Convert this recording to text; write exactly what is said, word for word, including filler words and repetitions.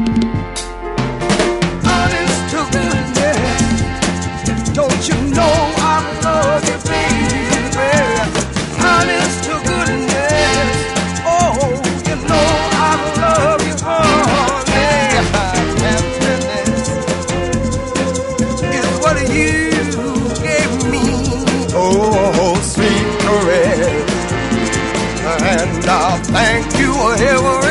Honest to goodness, don't you know I love you, baby? Honest to goodness, oh, you know I love you, honey. Happiness is what you gave me, oh, sweet caress, and I'll thank you ever